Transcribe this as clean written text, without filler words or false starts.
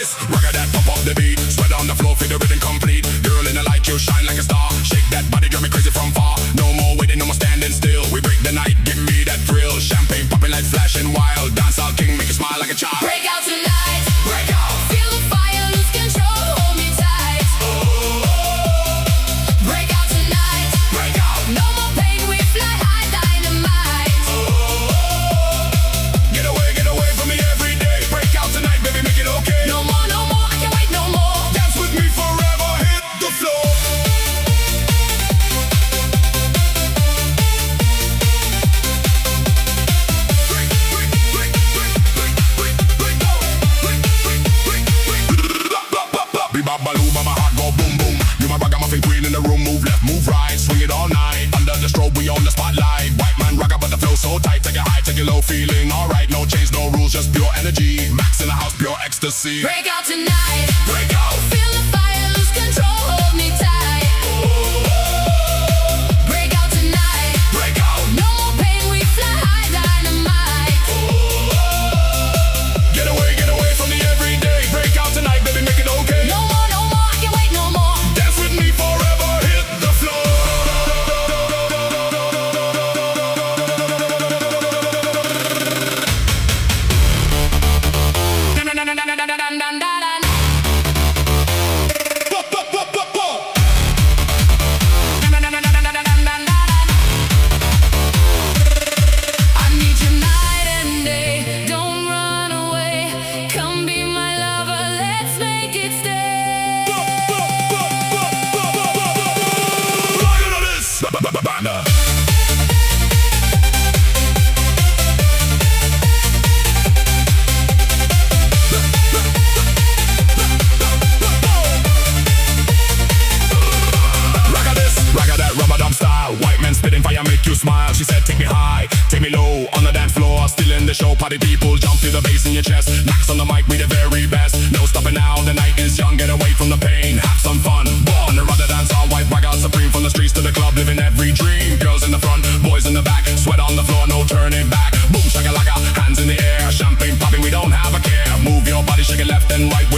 this, rock that, pump up the beat. Sweat on the floor, feel the rhythm complete. Girl in the light, you shine like a star. Shake that body, drive me crazy from far. No more waiting, no more standing still. We break the night, give me that thrill. Champagne popping like flashing wild. Dancehall king, make you smile like a child. Break out tonight, break out. Feel the fire, lose control, hold me tight. Break out tonight, break out. No more pain, we fly high, dynamite. Get away from me every day. Break out tonight, baby, make it okay. No more, I can't wait no more. Dance with me forever, hit the floor. Babaloo, my heart go boom boom. You my ragamuffin queen in the room. Move left, move right, swing it all night. Under the strobe, we on the spotlight. White man rocker, but the flow so tight. Take it high, take it low, feeling alright. No change, no rules, just pure energy. Max in the house, pure ecstasy. Break out tonight, break out. Feel the fire, lose control, hold me tight. Break out tonight, break out. No more pain, we fly high, dynamite. Get away from me every day. Break out tonight, baby, make it okay. No more, I can't wait no more. Dance with me forever, hit the floor. I need you night and day, don't run away. Come be my lover, let's make it stay. Look at this. Banda. Rock that rubber-dub style. White men spitting fire make you smile. She said take me high, take me low. On the dance floor, still in the show. Party people jump to the bass in your chest. Max on the mic, we the very best. No stopping now, the night is young. Get away from the pain, have some fun. Born to run the dance all white, rock out supreme. From the streets to the club, living every dream. Girls in the front, boys in the back. Sweat on the floor, no turning back. Boom shakalaka, hands in the air. Champagne popping, we don't have a care. Move your body, shake it left and right.